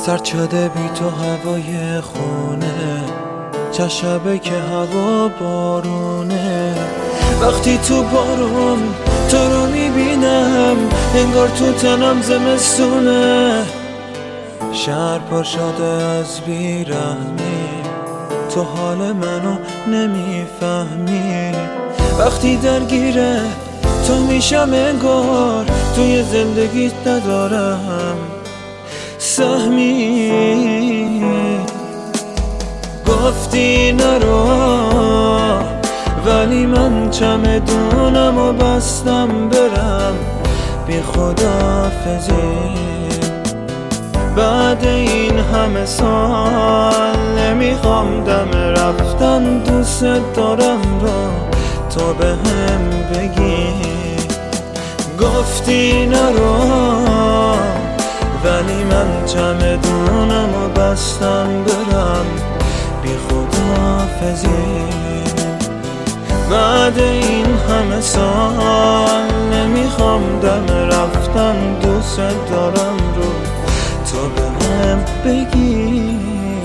سرد شده بی تو هوای خونه، چه شبه که هوا بارونه. وقتی تو بارون تو رو میبینم انگار تو تنم زمستونه. شهر پر شده از بیرحمی، تو حال منو نمیفهمی. وقتی درگیره تو میشم انگار توی زندگیت ندارم سهمی. گفتی نرو ولی من چمدونم و بستم برم بی خداحافظی. بعد این همه سال نمیخوام دم رفتن دوست دارم رو تو به هم بگی. گفتی نرو ولی من چمدونم و بستم برم بی خداحافظی. بعد این همه سال نمیخوام دم رفتن دوست دارم رو تو به هم بگی.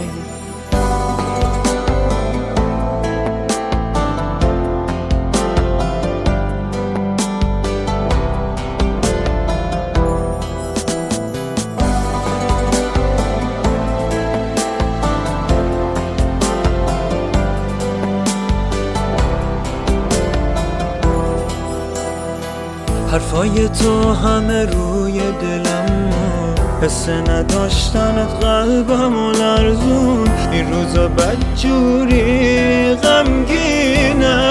حرفای تو همه روی دلم، حس نداشتنت قلبمو لرزون. این روزا بدجوری غمگینه،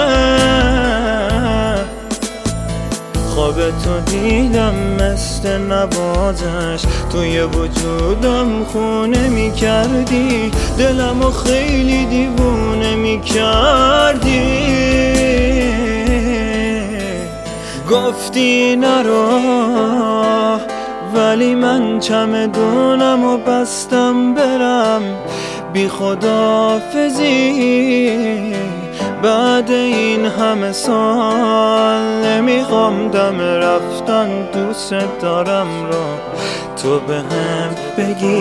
خواب تو دیدم مثل نوازش توی وجودم خونه میکردی. دلمو خیلی دیوونه میکردی. گفتی نرو ولی من چمدونم و بستم برم بی خداحافظی. بعد این همه سال نمیخوام دم رفتن دوست دارم رو تو به هم بگی.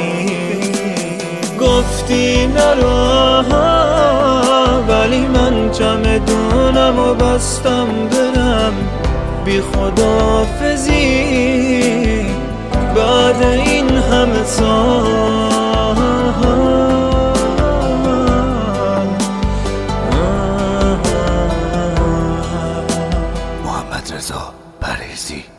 گفتی نرو ولی من چمدونم و بستم برم بی خداحافظی. بعد این همه سال محمد رضا پریزی.